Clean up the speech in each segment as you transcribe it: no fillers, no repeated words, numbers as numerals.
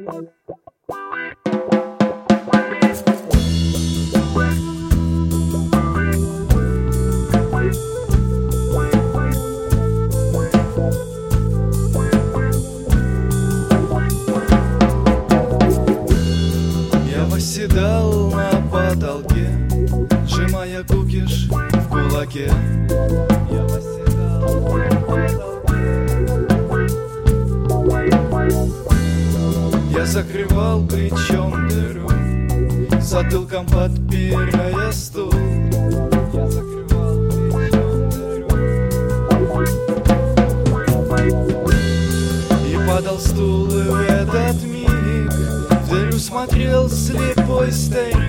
Восседал на потолке, сжимая кукиш в кулаке. Я восседал на потолке. Я закрывал плечом дыру, затылком подпирая стул. Я закрывал плечом дыру. И падал стул, и в этот миг в дыру смотрел слепой старик.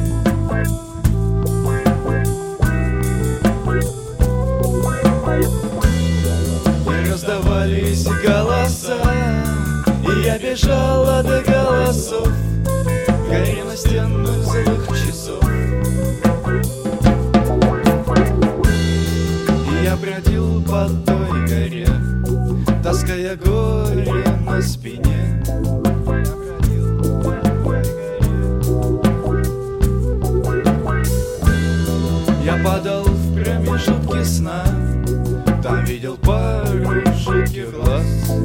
И раздавались голоса, и я бежал от голосов, горя настенных злых часов. И я бродил по той горе, таская горе на спине. Я падал в промежутке сна, там видел пару жутких глаз.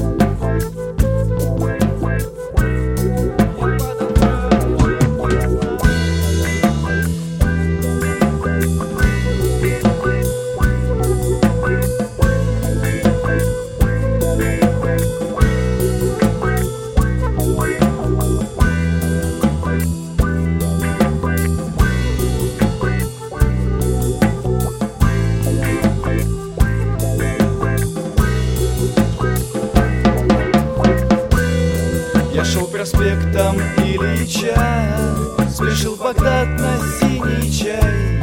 Я шел проспектом Ильича, спешил в Багдад на синий чай.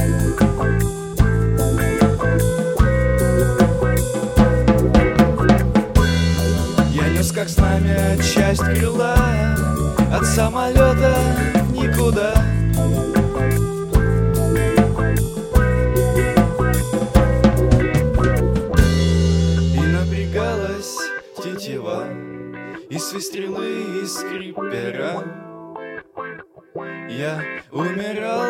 Я нес как знамя часть крыла от самолета в никуда. И напрягалась тетива, и свистрелы, и скрип пера. Я умирал.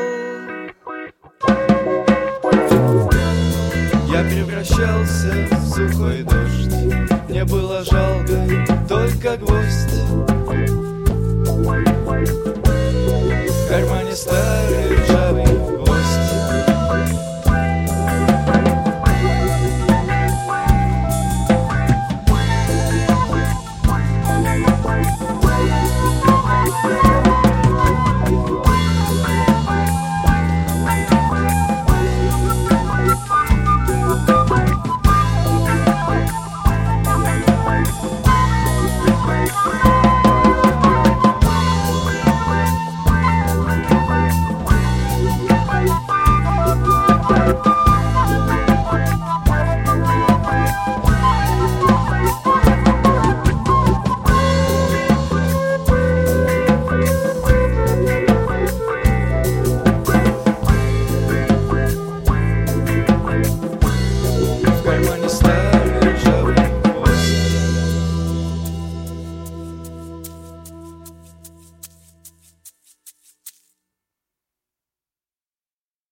Я превращался в сухой дождь, мне было жалко только гвоздь. В кармане старый